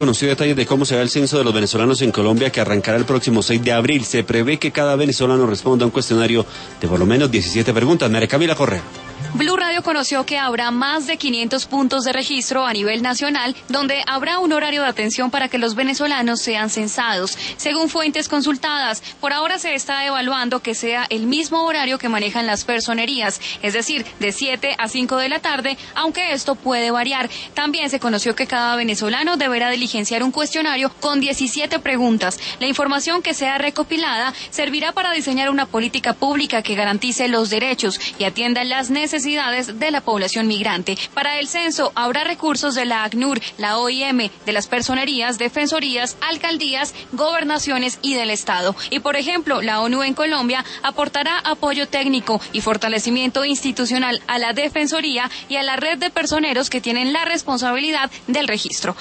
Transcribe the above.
Conoció detalles de cómo será el censo de los venezolanos en Colombia, que arrancará el próximo 6 de abril. Se prevé que cada venezolano responda a un cuestionario de por lo menos 17 preguntas. María Camila Correa. Blue Radio conoció que habrá más de 500 puntos de registro a nivel nacional, donde habrá un horario de atención para que los venezolanos sean censados. Según fuentes consultadas, por ahora se está evaluando que sea el mismo horario que manejan las personerías, es decir, de 7 a 5 de la tarde, aunque esto puede variar. También se conoció que cada venezolano deberá diligenciar un cuestionario con 17 preguntas. La información que sea recopilada servirá para diseñar una política pública que garantice los derechos y atienda las necesidades de la población migrante. Para el censo habrá recursos de la ACNUR, la OIM, de las personerías, defensorías, alcaldías, gobernaciones y del Estado. Y por ejemplo, la ONU en Colombia aportará apoyo técnico y fortalecimiento institucional a la defensoría y a la red de personeros que tienen la responsabilidad del registro.